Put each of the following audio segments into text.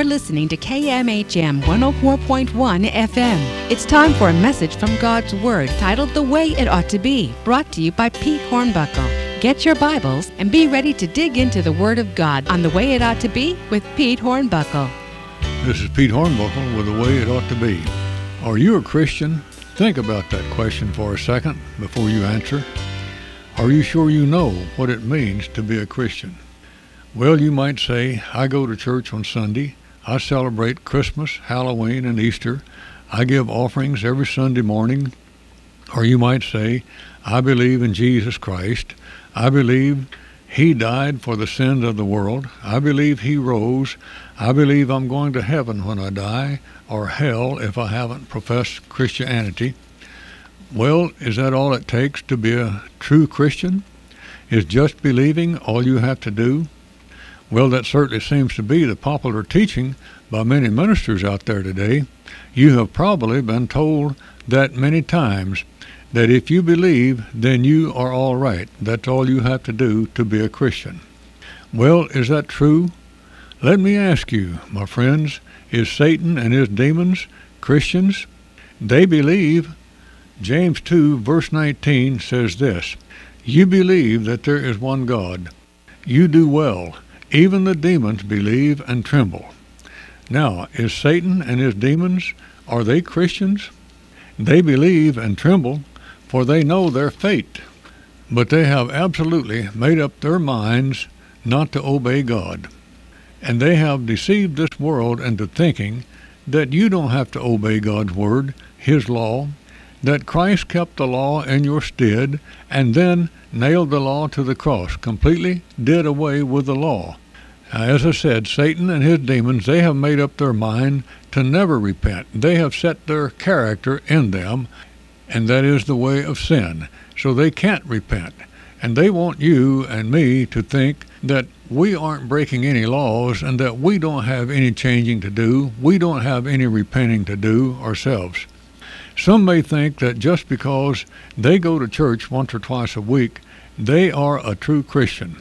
listening to KMHM 104.1 FM. It's time for a message from God's Word titled The Way It Ought to Be, brought to you by Pete Hornbuckle. Get your Bibles and be ready to dig into the Word of God on The Way It Ought to Be with Pete Hornbuckle. This is Pete Hornbuckle with The Way It Ought to Be. Are you a Christian? Think about that question for a second before you answer. Are you sure you know what it means to be a Christian? Well, you might say, I go to church on Sunday, I celebrate Christmas, Halloween, and Easter, I give offerings every Sunday morning. Or you might say, I believe in Jesus Christ, I believe He died for the sins of the world, I believe He rose, I believe I'm going to heaven when I die, or hell if I haven't professed Christianity. Well, is that all it takes to be a true Christian? Is just believing all you have to do? Well, that certainly seems to be the popular teaching by many ministers out there today. You have probably been told that many times, that if you believe, then you are all right. That's all you have to do to be a Christian. Well, is that true? Let me ask you, my friends, is Satan and his demons Christians? They believe. James 2, verse 19 says this, You believe that there is one God. You do well. Even the demons believe and tremble. Now, is Satan and his demons, are they Christians? They believe and tremble, for they know their fate. But they have absolutely made up their minds not to obey God. And they have deceived this world into thinking that you don't have to obey God's word, His law, that Christ kept the law in your stead and then nailed the law to the cross, completely did away with the law. As I said, Satan and his demons, they have made up their mind to never repent. They have set their character in them, and that is the way of sin. So they can't repent. And they want you and me to think that we aren't breaking any laws and that we don't have any changing to do. We don't have any repenting to do ourselves. Some may think that just because they go to church once or twice a week, they are a true Christian.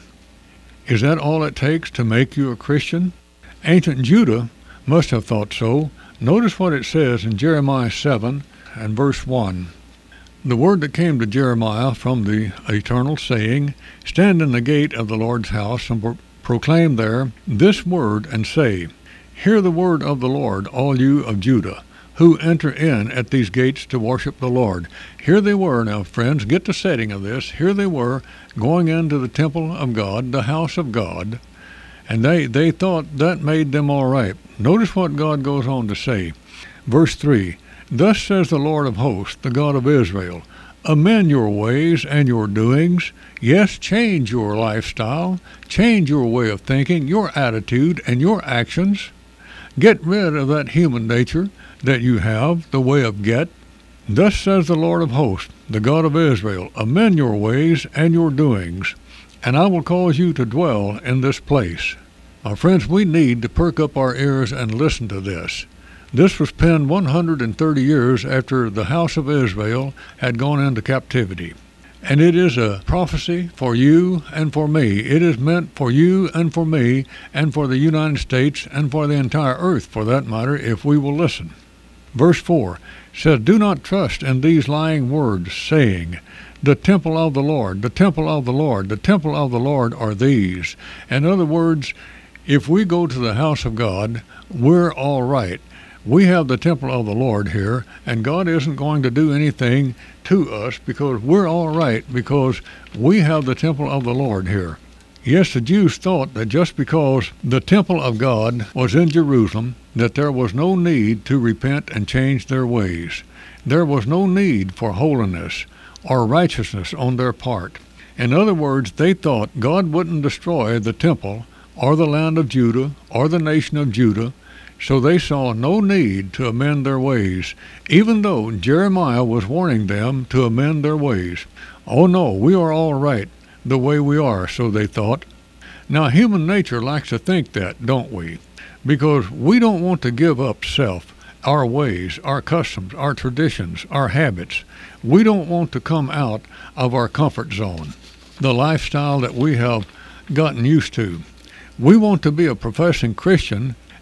Is that all it takes to make you a Christian? Ancient Judah must have thought so. Notice what it says in Jeremiah 7 and verse 1. The word that came to Jeremiah from the eternal, saying, Stand in the gate of the Lord's house and proclaim there this word, and say, Hear the word of the Lord, all you of Judah, who enter in at these gates to worship the Lord. Here they were, now friends, get the setting of this. Here they were, going into the temple of God, the house of God, and they thought that made them all right. Notice what God goes on to say. Verse 3, Thus says the Lord of hosts, the God of Israel, Amend your ways and your doings. Yes, change your lifestyle, change your way of thinking, your attitude, and your actions. Get rid of that human nature that you have, the way of get. Thus says the Lord of hosts, the God of Israel, Amend your ways and your doings, and I will cause you to dwell in this place. Now, friends, we need to perk up our ears and listen to this. This was penned 130 years after the house of Israel had gone into captivity. And it is a prophecy for you and for me. It is meant for you and for me and for the United States and for the entire earth, for that matter, if we will listen. Verse 4 says, Do not trust in these lying words, saying, The temple of the Lord, the temple of the Lord, the temple of the Lord are these. In other words, if we go to the house of God, we're all right. We have the temple of the Lord here, and God isn't going to do anything to us because we're all right, because we have the temple of the Lord here. Yes, the Jews thought that just because the temple of God was in Jerusalem, that there was no need to repent and change their ways. There was no need for holiness or righteousness on their part. In other words, they thought God wouldn't destroy the temple or the land of Judah or the nation of Judah, so they saw no need to amend their ways, even though Jeremiah was warning them to amend their ways. Oh no, we are all right the way we are, so they thought. Now, human nature likes to think that, don't we? Because we don't want to give up self, our ways, our customs, our traditions, our habits. We don't want to come out of our comfort zone, the lifestyle that we have gotten used to. We want to be a professing Christian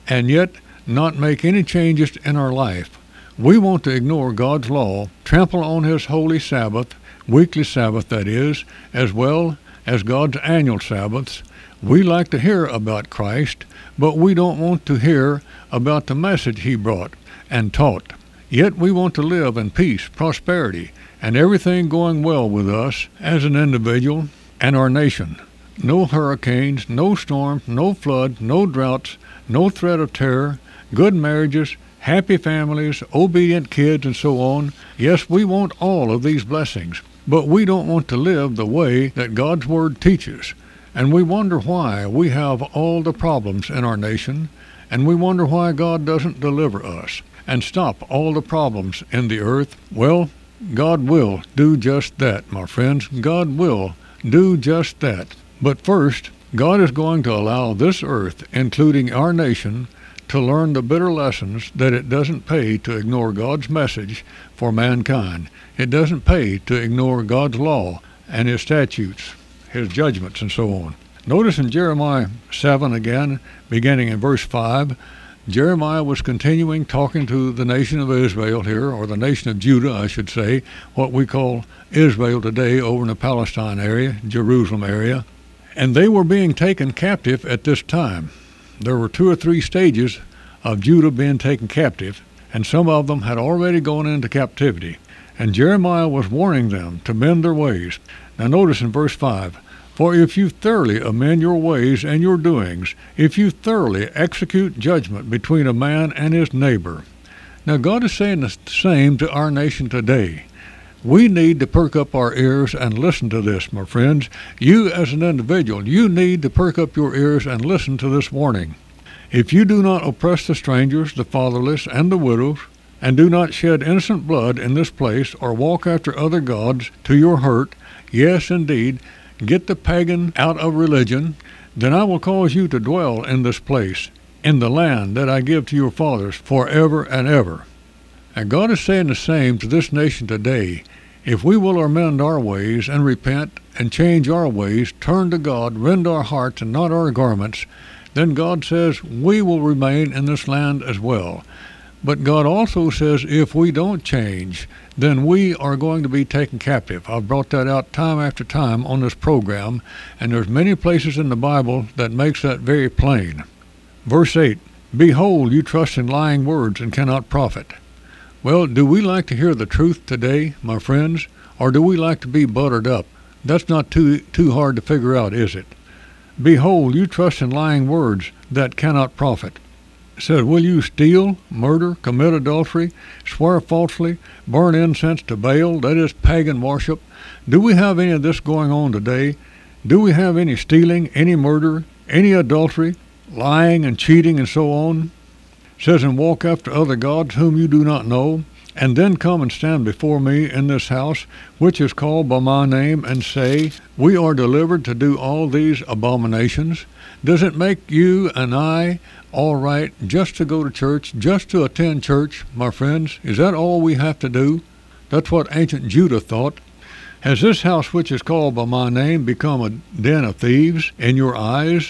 and yet not make any changes in our life. We want to ignore God's law, trample on His holy Sabbath, weekly Sabbath that is, as well as God's annual Sabbaths. We like to hear about Christ, but we don't want to hear about the message He brought and taught. Yet we want to live in peace, prosperity, and everything going well with us as an individual and our nation. No hurricanes, no storms, no floods, no droughts, no threat of terror, good marriages, happy families, obedient kids, and so on. Yes, we want all of these blessings, but we don't want to live the way that God's Word teaches. And we wonder why we have all the problems in our nation, and we wonder why God doesn't deliver us and stop all the problems in the earth. Well, God will do just that, my friends. God will do just that. But first, God is going to allow this earth, including our nation, to learn the bitter lessons that it doesn't pay to ignore God's message for mankind. It doesn't pay to ignore God's law and His statutes, His judgments, and so on. Notice in Jeremiah 7 again, beginning in verse 5, Jeremiah was continuing talking to the nation of Israel here, or the nation of Judah, I should say, what we call Israel today over in the Palestine area, Jerusalem area. And they were being taken captive at this time. There were 2 or 3 stages of Judah being taken captive, and some of them had already gone into captivity. And Jeremiah was warning them to mend their ways. Now notice in verse 5, "For if you thoroughly amend your ways and your doings, if you thoroughly execute judgment between a man and his neighbor." Now God is saying the same to our nation today. We need to perk up our ears and listen to this, my friends. You as an individual, you need to perk up your ears and listen to this warning. If you do not oppress the strangers, the fatherless, and the widows, and do not shed innocent blood in this place, or walk after other gods to your hurt, yes, indeed, get the pagan out of religion, then I will cause you to dwell in this place, in the land that I give to your fathers forever and ever. And God is saying the same to this nation today. If we will amend our ways and repent and change our ways, turn to God, rend our hearts and not our garments, then God says we will remain in this land as well. But God also says if we don't change, then we are going to be taken captive. I've brought that out time after time on this program, and there's many places in the Bible that makes that very plain. Verse 8, "Behold, you trust in lying words and cannot profit." Well, do we like to hear the truth today, my friends, or do we like to be buttered up? That's not too hard to figure out, is it? "Behold, you trust in lying words that cannot profit." It says, will you steal, murder, commit adultery, swear falsely, burn incense to Baal, that is pagan worship? Do we have any of this going on today? Do we have any stealing, any murder, any adultery, lying and cheating and so on? It says, "And walk after other gods whom you do not know, and then come and stand before me in this house, which is called by my name, and say, we are delivered to do all these abominations." Does it make you and I all right just to go to church, just to attend church, my friends? Is that all we have to do? That's what ancient Judah thought. Has this house which is called by my name become a den of thieves in your eyes?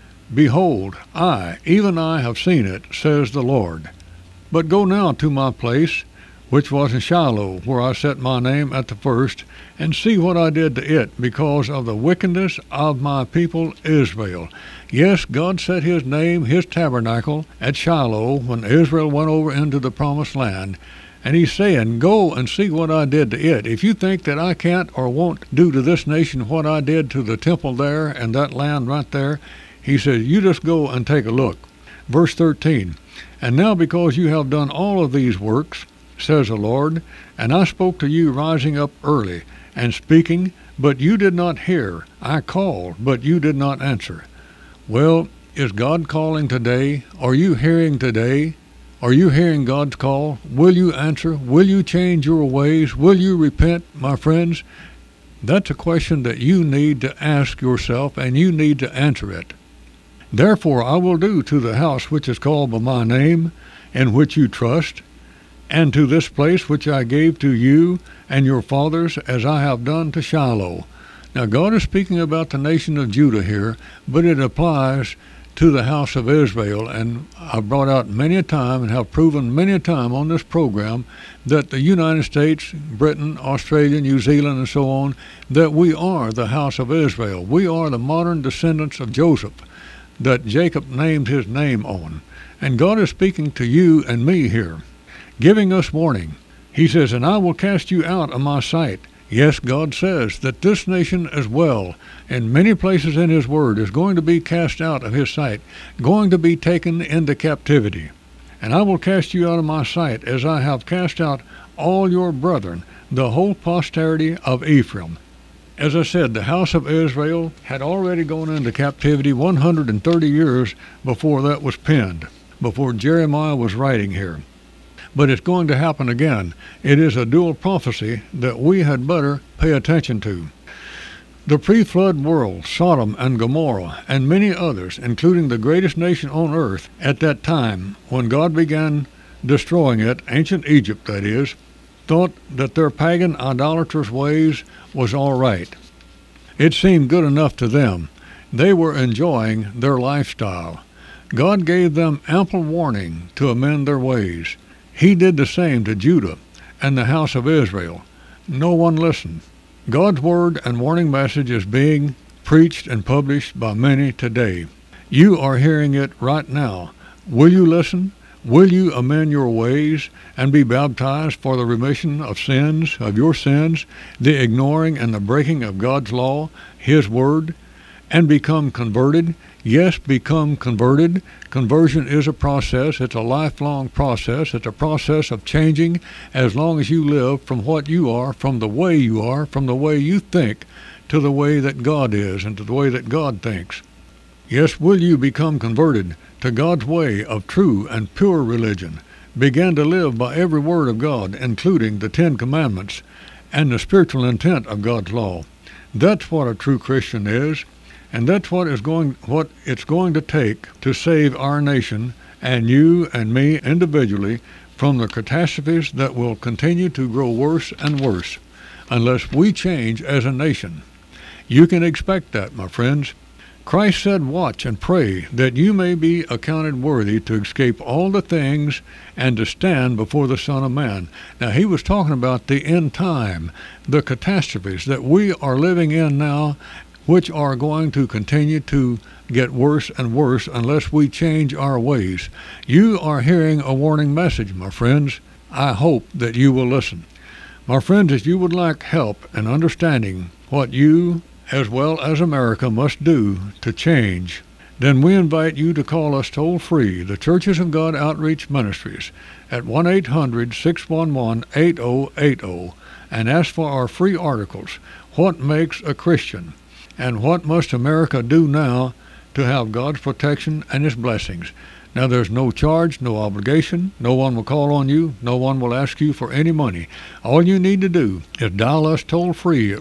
Behold, I, even I, have seen it, says the Lord. But go now to my place, which was in Shiloh, where I set my name at the first, and see what I did to it, because of the wickedness of my people Israel. Yes, God set His name, His tabernacle, at Shiloh when Israel went over into the promised land. And He's saying, go and see what I did to it. If you think that I can't or won't do to this nation what I did to the temple there and that land right there, He says, you just go and take a look. Verse 13, "And now because you have done all of these works, says the Lord, and I spoke to you rising up early, and speaking, but you did not hear. I called, but you did not answer." Well, is God calling today? Are you hearing today? Are you hearing God's call? Will you answer? Will you change your ways? Will you repent, my friends? That's a question that you need to ask yourself, and you need to answer it. "Therefore I will do to the house which is called by my name, in which you trust, and to this place which I gave to you and your fathers, as I have done to Shiloh." Now God is speaking about the nation of Judah here, but it applies to the house of Israel, and I've brought out many a time and have proven many a time on this program that the United States, Britain, Australia, New Zealand, and so on, that we are the house of Israel. We are the modern descendants of Joseph that Jacob named his name on. And God is speaking to you and me here, giving us warning. He says, and I will cast you out of my sight. Yes, God says that this nation as well, in many places in his word, is going to be cast out of his sight, going to be taken into captivity. And I will cast you out of my sight, as I have cast out all your brethren, the whole posterity of Ephraim. As I said, the house of Israel had already gone into captivity 130 years before that was penned, before Jeremiah was writing here. But it's going to happen again. It is a dual prophecy that we had better pay attention to. The pre-flood world, Sodom and Gomorrah, and many others, including the greatest nation on earth at that time, when God began destroying it, ancient Egypt that is, thought that their pagan idolatrous ways was all right. It seemed good enough to them. They were enjoying their lifestyle. God gave them ample warning to amend their ways. He did the same to Judah and the house of Israel. No one listened. God's word and warning message is being preached and published by many today. You are hearing it right now. Will you listen? Will you amend your ways and be baptized for the remission of sins, of your sins, the ignoring and the breaking of God's law, his word, and become converted? Yes, become converted. Conversion is a process. It's a lifelong process. It's a process of changing as long as you live from what you are, from the way you are, from the way you think, to the way that God is and to the way that God thinks. Yes, will you become converted to God's way of true and pure religion? Begin to live by every word of God, including the 10 Commandments and the spiritual intent of God's law. That's what a true Christian is. And that's what it's going to take to save our nation and you and me individually from the catastrophes that will continue to grow worse and worse unless we change as a nation. You can expect that, my friends. Christ said, watch and pray that you may be accounted worthy to escape all the things and to stand before the Son of Man. Now, he was talking about the end time, the catastrophes that we are living in now, which are going to continue to get worse and worse unless we change our ways. You are hearing a warning message, my friends. I hope that you will listen. My friends, if you would like help in understanding what you, as well as America, must do to change, then we invite you to call us toll-free, the Churches of God Outreach Ministries, at 1-800-611-8080, and ask for our free articles, What Makes a Christian? And what must America do now to have God's protection and his blessings? Now, there's no charge, no obligation. No one will call on you. No one will ask you for any money. All you need to do is dial us toll-free at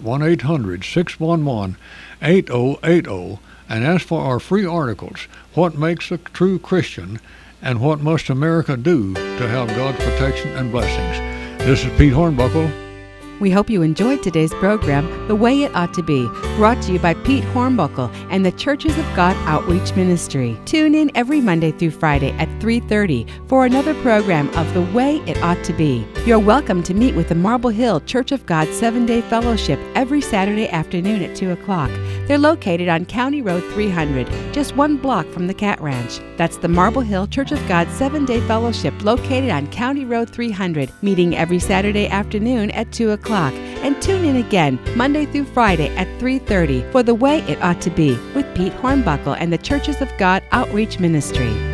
1-800-611-8080 and ask for our free articles, What Makes a True Christian? And What Must America Do to have God's protection and blessings? This is Pete Hornbuckle. We hope you enjoyed today's program, The Way It Ought to Be, brought to you by Pete Hornbuckle and the Churches of God Outreach Ministry. Tune in every Monday through Friday at 3:30 for another program of The Way It Ought to Be. You're welcome to meet with the Marble Hill Church of God 7-Day Fellowship every Saturday afternoon at 2 o'clock. They're located on County Road 300, just 1 block from the Cat Ranch. That's the Marble Hill Church of God 7-Day Fellowship located on County Road 300, meeting every Saturday afternoon at 2 o'clock. And tune in again Monday through Friday at 3:30 for The Way It Ought to Be with Pete Hornbuckle and the Churches of God Outreach Ministry.